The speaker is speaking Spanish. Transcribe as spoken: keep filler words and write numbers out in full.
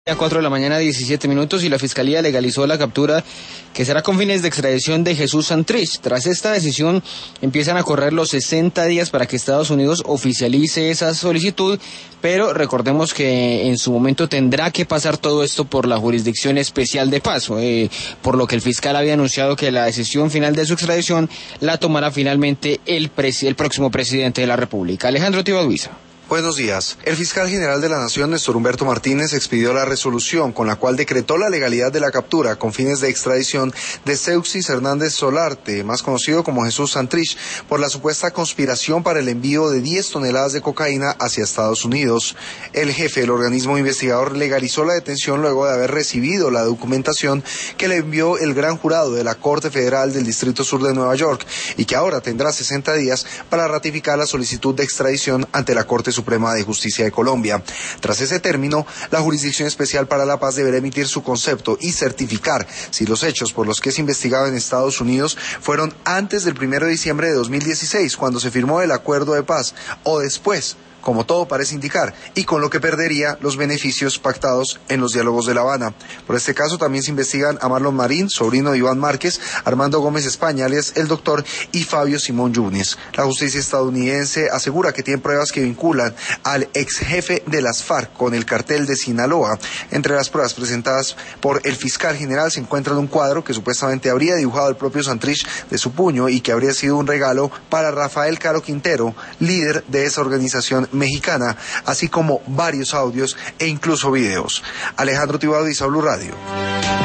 A cuatro de la mañana, diecisiete minutos, y la Fiscalía legalizó la captura que será con fines de extradición de Jesús Santrich. Tras esta decisión, empiezan a correr los sesenta días para que Estados Unidos oficialice esa solicitud, pero recordemos que en su momento tendrá que pasar todo esto por la Jurisdicción Especial de Paz, eh, por lo que el fiscal había anunciado que la decisión final de su extradición la tomará finalmente el, pres- el próximo presidente de la República. Alejandro Tibaduiza. Buenos días. El fiscal general de la Nación, Néstor Humberto Martínez, expidió la resolución con la cual decretó la legalidad de la captura con fines de extradición de Seuxis Hernández Solarte, más conocido como Jesús Santrich, por la supuesta conspiración para el envío de diez toneladas de cocaína hacia Estados Unidos. El jefe del organismo investigador legalizó la detención luego de haber recibido la documentación que le envió el gran jurado de la Corte Federal del Distrito Sur de Nueva York y que ahora tendrá sesenta días para ratificar la solicitud de extradición ante la Corte Suprema de Justicia de Colombia. Tras ese término, la Jurisdicción Especial para la Paz deberá emitir su concepto y certificar si los hechos por los que es investigado en Estados Unidos fueron antes del primero de diciembre de dos mil dieciséis, cuando se firmó el acuerdo de paz, o después, como todo parece indicar, y con lo que perdería los beneficios pactados en los diálogos de La Habana. Por este caso también se investigan a Marlon Marín, sobrino de Iván Márquez, Armando Gómez España, alias El Doctor, y Fabio Simón Yunes. La justicia estadounidense asegura que tiene pruebas que vinculan al ex jefe de las FARC con el cartel de Sinaloa. Entre las pruebas presentadas por el fiscal general se encuentra un cuadro que supuestamente habría dibujado el propio Santrich de su puño y que habría sido un regalo para Rafael Caro Quintero, líder de esa organización mexicana, así como varios audios e incluso videos. Alejandro Tibaduiza, Blue Radio.